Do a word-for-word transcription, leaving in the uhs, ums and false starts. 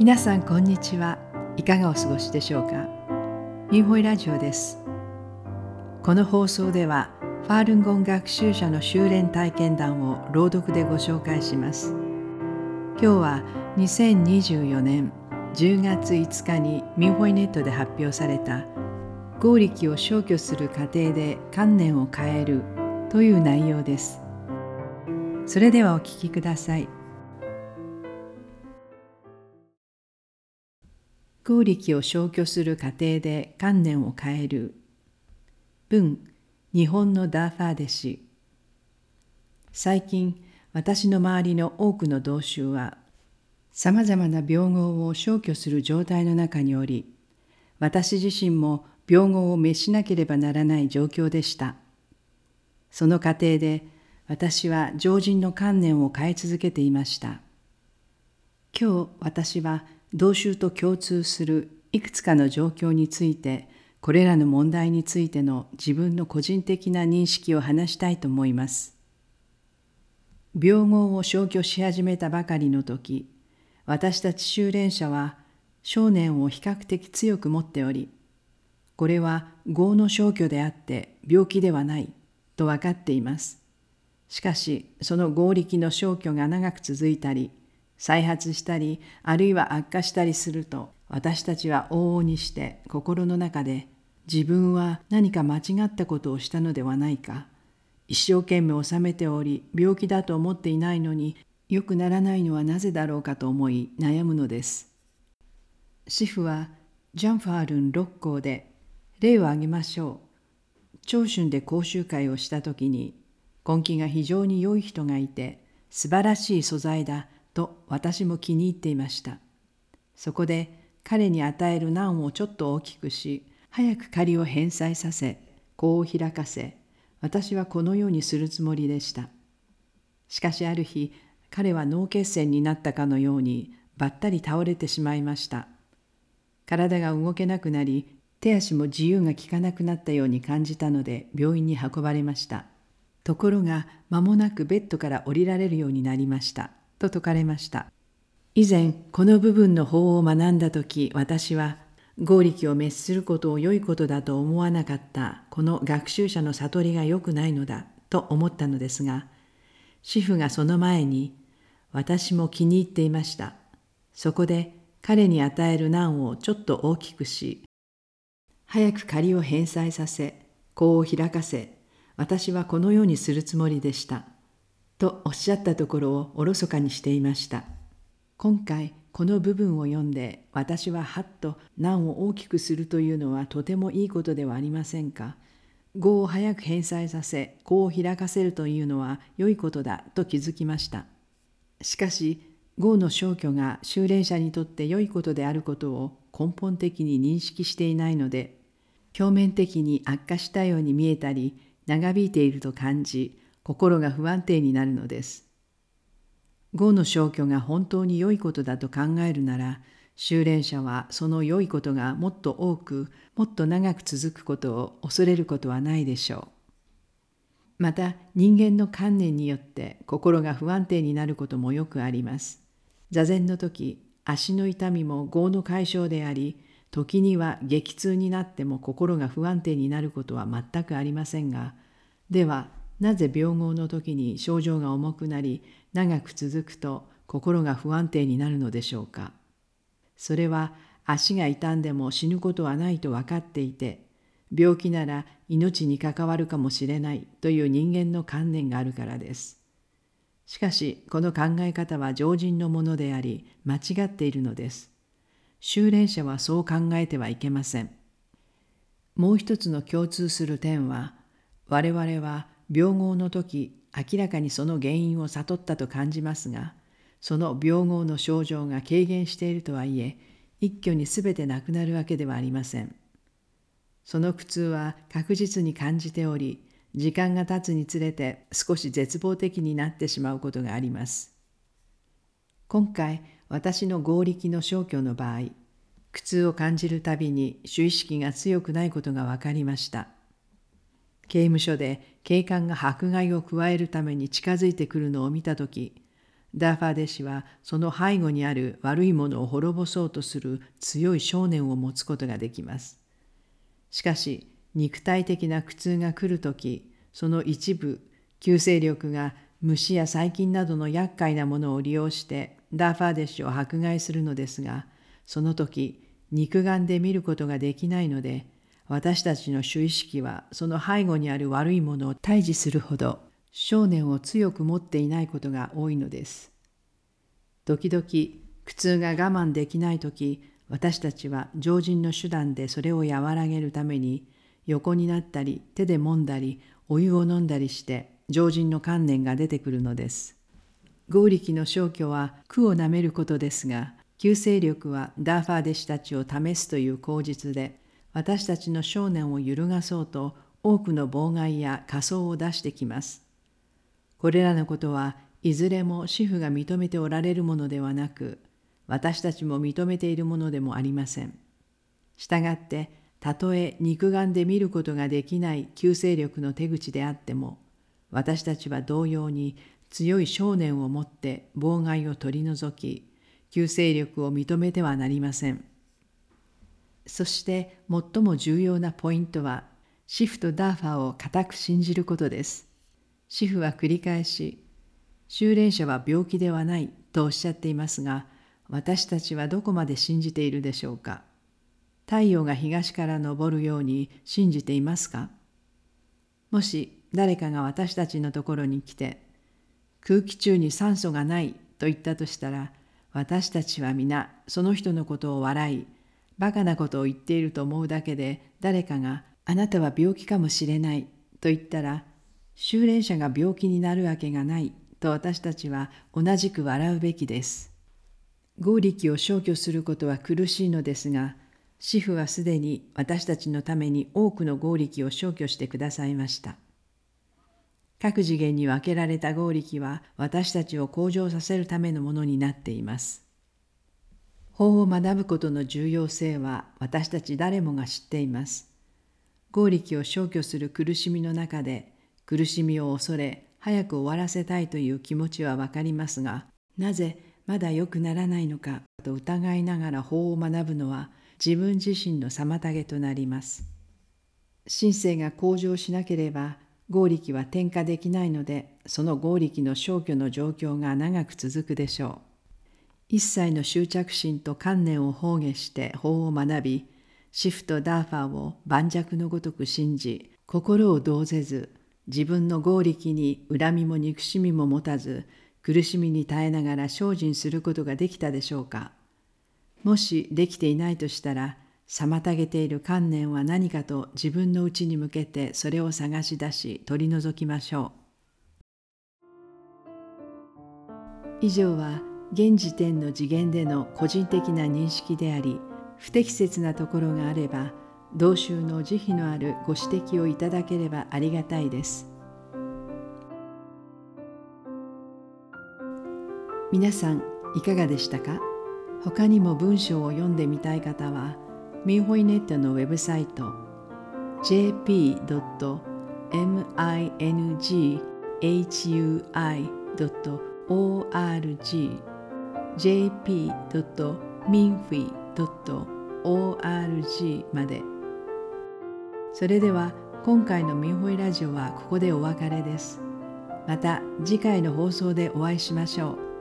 皆さんこんにちは。いかがお過ごしでしょうか。ミンホイラジオです。この放送ではファールンゴン学習者の修練体験談を朗読でご紹介します。今日はにせんにじゅうよねんじゅうがついつかにミンホイネットで発表された合力を消去する過程で観念を変えるという内容です。それではお聞きください。合力を消去する過程で観念を変える。文、日本のダーファー弟子。最近、私の周りの多くの同州は、さまざまな病号を消去する状態の中におり、私自身も病号を滅しなければならない状況でした。その過程で、私は常人の観念を変え続けていました。今日、私は、同州と共通するいくつかの状況について、これらの問題についての自分の個人的な認識を話したいと思います。病号を消去し始めたばかりの時、私たち修練者は少年を比較的強く持っており、これは業の消去であって病気ではないと分かっています。しかし、その業力の消去が長く続いたり、再発したり、あるいは悪化したりすると、私たちは往々にして心の中で、自分は何か間違ったことをしたのではないか、一生懸命収めており、病気だと思っていないのに、良くならないのはなぜだろうかと思い悩むのです。師父は、ジャンファールン六校で、例を挙げましょう。長春で講習会をしたときに、根気が非常に良い人がいて、素晴らしい素材だ、と私も気に入っていました。そこで彼に与える難をちょっと大きくし、早く借りを返済させ、口を開かせ、私はこのようにするつもりでした。しかしある日、彼は脳血栓になったかのようにばったり倒れてしまいました。体が動けなくなり、手足も自由が利かなくなったように感じたので病院に運ばれました。ところが間もなくベッドから降りられるようになりました。と説かれました。以前、この部分の法を学んだとき、私は、合力を滅することを良いことだと思わなかった、この学習者の悟りが良くないのだ、と思ったのですが、師父がその前に、私も気に入っていました。そこで、彼に与える難をちょっと大きくし、早く借りを返済させ、口を開かせ、私はこのようにするつもりでした。とおっしゃったところをおろそかにしていました。今回この部分を読んで私ははっと難を大きくするというのはとてもいいことではありませんか。業を早く返済させ、口を開かせるというのは良いことだと気づきました。しかし、業の消去が修練者にとって良いことであることを根本的に認識していないので、表面的に悪化したように見えたり、長引いていると感じ、心が不安定になるのです。業の消去が本当に良いことだと考えるなら、修練者はその良いことがもっと多く、もっと長く続くことを恐れることはないでしょう。また、人間の観念によって心が不安定になることもよくあります。座禅の時、足の痛みも業の解消であり、時には激痛になっても心が不安定になることは全くありませんが、では、なぜ病号の時に症状が重くなり、長く続くと心が不安定になるのでしょうか。それは足が痛んでも死ぬことはないと分かっていて、病気なら命に関わるかもしれないという人間の観念があるからです。しかし、この考え方は常人のものであり、間違っているのです。修練者はそう考えてはいけません。もう一つの共通する点は、我々は病号の時、明らかにその原因を悟ったと感じますが、その病号の症状が軽減しているとはいえ、一挙にすべてなくなるわけではありません。その苦痛は確実に感じており、時間が経つにつれて少し絶望的になってしまうことがあります。今回、私の業力の消去の場合、苦痛を感じるたびに主意識が強くないことが分かりました。刑務所で警官が迫害を加えるために近づいてくるのを見たとき、 ダーファー弟子はその背後にある悪いものを滅ぼそうとする強い信念を持つことができます。しかし、肉体的な苦痛が来るとき、その一部、救世力が虫や細菌などの厄介なものを利用してダーファー弟子を迫害するのですが、その時、肉眼で見ることができないので、私たちの主意識はその背後にある悪いものを退治するほど、信念を強く持っていないことが多いのです。時々、苦痛が我慢できないとき、私たちは常人の手段でそれを和らげるために、横になったり、手で揉んだり、お湯を飲んだりして、常人の観念が出てくるのです。剛力の消去は苦をなめることですが、救世力はダーファー弟子たちを試すという口実で、私たちの信念を揺るがそうと多くの妨害や仮想を出してきます。これらのことはいずれも師父が認めておられるものではなく、私たちも認めているものでもありません。したがって、たとえ肉眼で見ることができない救世力の手口であっても、私たちは同様に強い信念を持って妨害を取り除き、救世力を認めてはなりません。そして最も重要なポイントは、師父とダーファーを固く信じることです。師父は繰り返し、修練者は病気ではないとおっしゃっていますが、私たちはどこまで信じているでしょうか。太陽が東から昇るように信じていますか。もし誰かが私たちのところに来て、空気中に酸素がないと言ったとしたら、私たちは皆その人のことを笑い、バカなことを言っていると思うだけで、誰かがあなたは病気かもしれないと言ったら、修練者が病気になるわけがないと私たちは同じく笑うべきです。剛力を消去することは苦しいのですが、師父はすでに私たちのために多くの剛力を消去してくださいました。各次元に分けられた剛力は私たちを向上させるためのものになっています。法を学ぶことの重要性は私たち誰もが知っています。剛力を消去する苦しみの中で、苦しみを恐れ、早く終わらせたいという気持ちはわかりますが、なぜまだ良くならないのかと疑いながら法を学ぶのは自分自身の妨げとなります。心性が向上しなければ、剛力は転化できないので、その剛力の消去の状況が長く続くでしょう。一切の執着心と観念を放下して法を学び、師父とダーファーを盤石のごとく信じ、心を動ぜず、自分の剛力に恨みも憎しみも持たず、苦しみに耐えながら精進することができたでしょうか。もしできていないとしたら、妨げている観念は何かと自分の内に向けてそれを探し出し取り除きましょう。以上は現時点の次元での個人的な認識であり、不適切なところがあれば、同宗の慈悲のあるご指摘をいただければありがたいです。皆さんいかがでしたか。他にも文章を読んでみたい方は、ミンホイネットのウェブサイト ジェーピードットミンフイドットオーアールジー ジェーピードットミンフイドットオーアールジー まで。それでは今回のミンホイラジオはここでお別れです。また次回の放送でお会いしましょう。